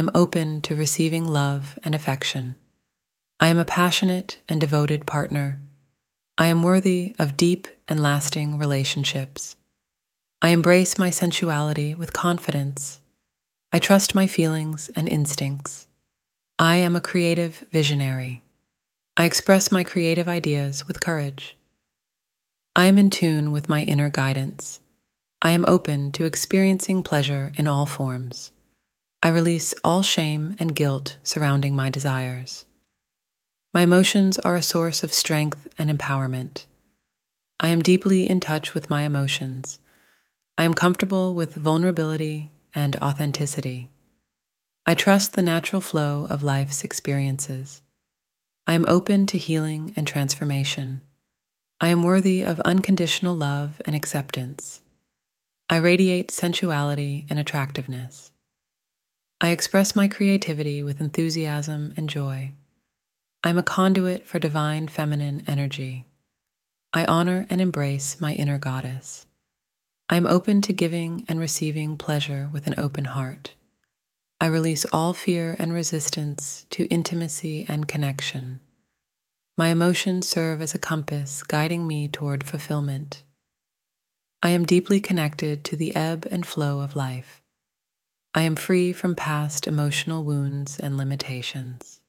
am open to receiving love and affection. I am a passionate and devoted partner. I am worthy of deep and lasting relationships. I embrace my sensuality with confidence. I trust my feelings and instincts. I am a creative visionary. I express my creative ideas with courage. I am in tune with my inner guidance. I am open to experiencing pleasure in all forms. I release all shame and guilt surrounding my desires. My emotions are a source of strength and empowerment. I am deeply in touch with my emotions. I am comfortable with vulnerability and authenticity. I trust the natural flow of life's experiences. I am open to healing and transformation. I am worthy of unconditional love and acceptance. I radiate sensuality and attractiveness. I express my creativity with enthusiasm and joy. I am a conduit for divine feminine energy. I honor and embrace my inner goddess. I am open to giving and receiving pleasure with an open heart. I release all fear and resistance to intimacy and connection. My emotions serve as a compass guiding me toward fulfillment. I am deeply connected to the ebb and flow of life. I am free from past emotional wounds and limitations.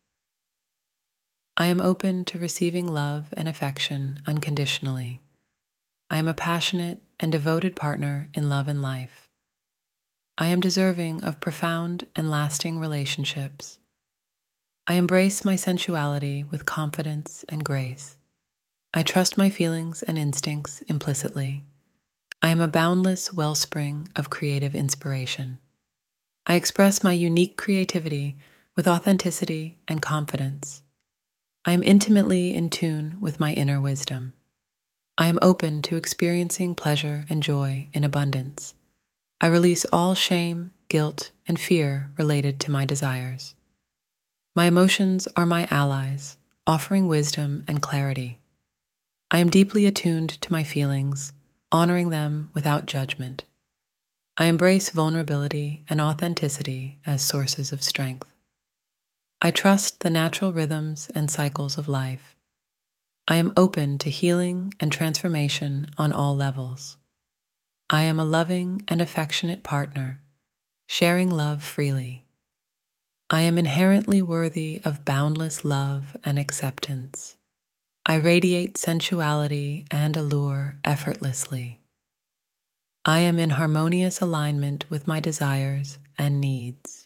I am open to receiving love and affection unconditionally. I am a passionate and devoted partner in love and life. I am deserving of profound and lasting relationships. I embrace my sensuality with confidence and grace. I trust my feelings and instincts implicitly. I am a boundless wellspring of creative inspiration. I express my unique creativity with authenticity and confidence. I am intimately in tune with my inner wisdom. I am open to experiencing pleasure and joy in abundance. I release all shame, guilt, and fear related to my desires. My emotions are my allies, offering wisdom and clarity. I am deeply attuned to my feelings, honoring them without judgment. I embrace vulnerability and authenticity as sources of strength. I trust the natural rhythms and cycles of life. I am open to healing and transformation on all levels. I am a loving and affectionate partner, sharing love freely. I am inherently worthy of boundless love and acceptance. I radiate sensuality and allure effortlessly. I am in harmonious alignment with my desires and needs.